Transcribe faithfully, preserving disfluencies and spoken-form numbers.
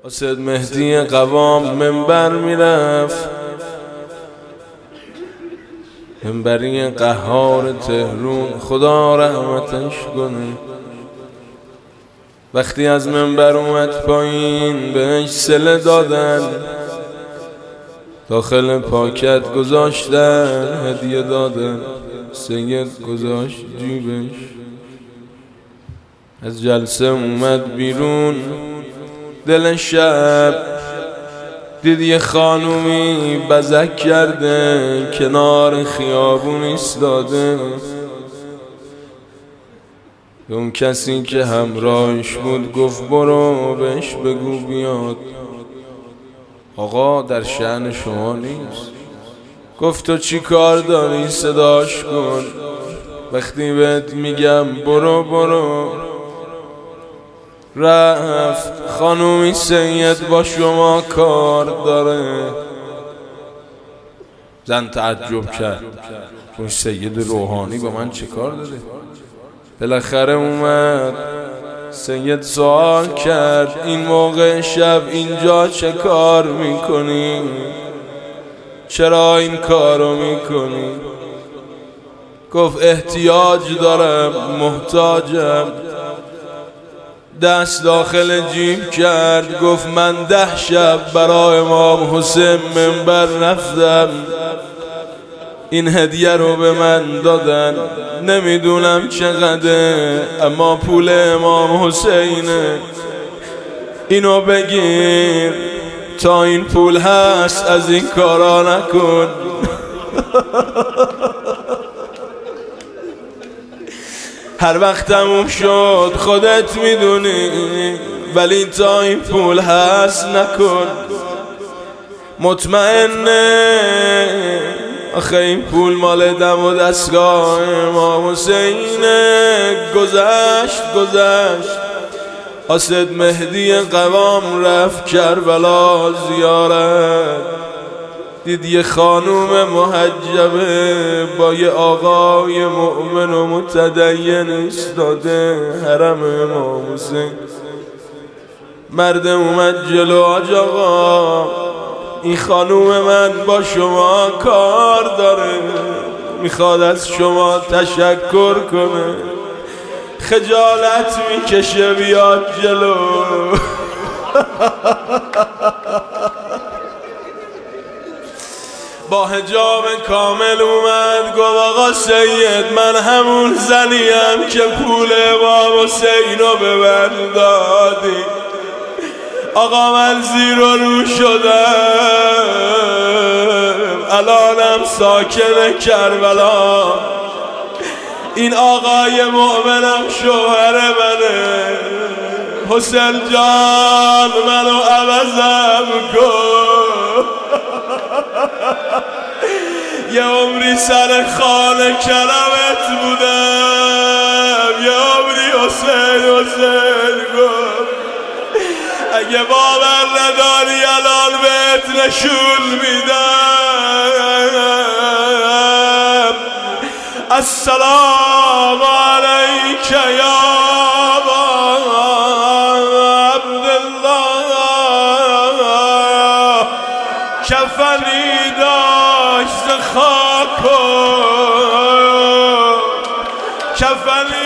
اسد مهدی قوام منبر میرفت، منبری قهار تهرون، خدا رحمتش کنه. وقتی از منبر اومد پایین بهش صله دادن، داخل پاکت گذاشتن، هدیه دادن. سید گذاشت جیبش، از جلسه اومد بیرون. دل شب دید یه خانومی بزک کرده، کنار خیابون ایستاده. اون کسی که همراهش بود گفت برو بهش بگو بیاد، آقا در شأن شما نیست. گفت تو چی کار داری؟ صداش کن، وقتی بهت میگم برو برو. رفت، خانومی سید با شما کار داره. زن تعجب کرد، اون سید روحانی با من چه کار داره؟ بالاخره اومد. سید سوال کرد این موقع شب اینجا چه کار میکنی؟ چرا این کارو میکنی؟ گفت احتیاج دارم، محتاجم. دست داخل جیب کرد، گفت من ده شب برای امام حسین منبر رفتم، این هدیه رو به من دادن، نمیدونم چقدره اما پول امام حسینه، اینو بگیر، تا این پول هست از این کارا نکن. هر وقت تموم شد خودت میدونی، ولی تا این پول هست نکن. مطمئنه آخه این پول مال دم و دستگاه امام حسینه. گذشت گذشت اسد مهدی قوام رفت کربلا زیارت. دید یه خانوم محجبه با یه آقای مؤمن و متدین ایستاده حرم امام حسین. مرد اومد جلو، آج آقا این خانوم من با شما کار داره، میخواد از شما تشکر کنه. خجالت میکشه بیاد جلو. با حجاب کامل اومد، گفت آقا سید من همون زنیم که پول امام حسین رو به من دادی. آقا من زیر و رو شدم، الانم ساکن کربلا. این آقای مؤمنم شوهر منه. حسین جان منو عوضم کن. یه عمری سر خانه کلمت بودم، یه عمری حسین حسین گفت. اگه باور نداری الان بهت نشون میدم. السلام علیک یا عبدالله. کفنی داشت ز خاک، کفنی